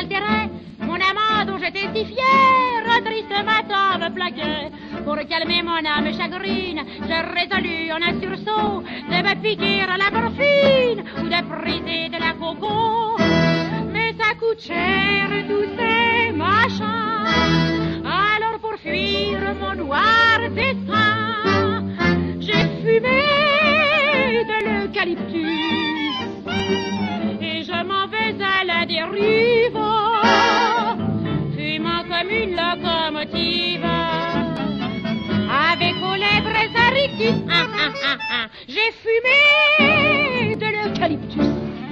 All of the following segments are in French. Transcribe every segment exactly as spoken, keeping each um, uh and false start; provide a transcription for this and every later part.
désaltérait. Mon amant dont j'étais si fière, un triste matin me plaquait. Pour calmer mon âme chagrine, je résolus en un sursaut de me piquer à la morphine ou de briser de la coco. Mais ça coûte cher tous ces machins. Alors pour fuir mon noir destin, j'ai fumé de l'eucalyptus et je m'en vais à la dérive, fumant comme une locomotive. Avec aux lèvres un rictus, ah, ah, ah, ah, j'ai fumé de l'eucalyptus.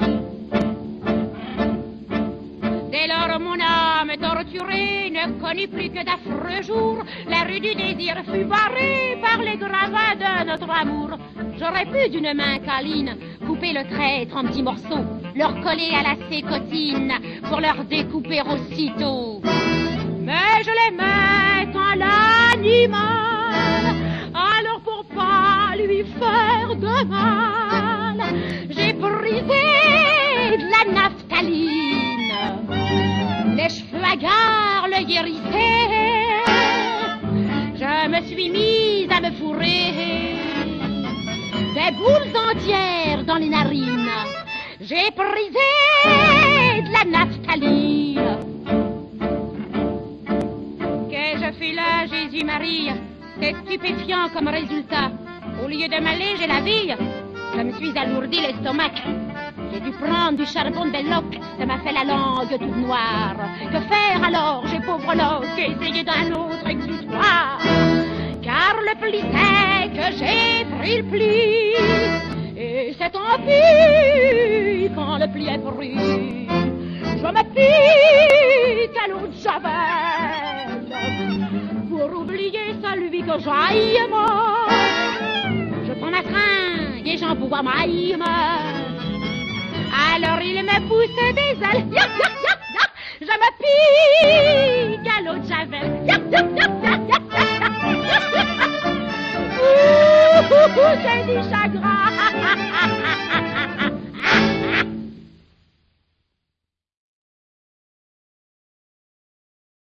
Dès lors mon âme torturée ne connut plus que d'affreux jours. La rue du désir fut barrée par les gravats de notre amour. J'aurais pu d'une main câline couper le traître en petits morceaux, leur coller à la sécotine pour leur découper aussitôt. Mais je l'aimais tant l'animal, alors pour pas lui faire de mal, j'ai brisé de la naphtaline. Les cheveux hagards le guérissaient, je me suis mise à me fourrer des boules entières dans les narines. J'ai brisé de la naphtaline. Qu'ai-je fait là, Jésus-Marie? C'est stupéfiant comme résultat. Au lieu de m'alléger la vie, je me suis alourdi l'estomac. J'ai dû prendre du charbon de belloc, ça m'a fait la langue toute noire. Que faire alors, j'ai pauvre loc, essayer d'un autre exutoire? Car le pli c'est que j'ai pris le pli, et c'est tant pis quand le pli est pris. Je me pique à l'eau de javel pour oublier celui que j'aime. Je prends ma tringue et j'en bois ma haïme. Alors il me pousse des ailes, yop, yop, yop, yop. Je me pique à l'eau de javel, yop, yop, yop, yop, yop.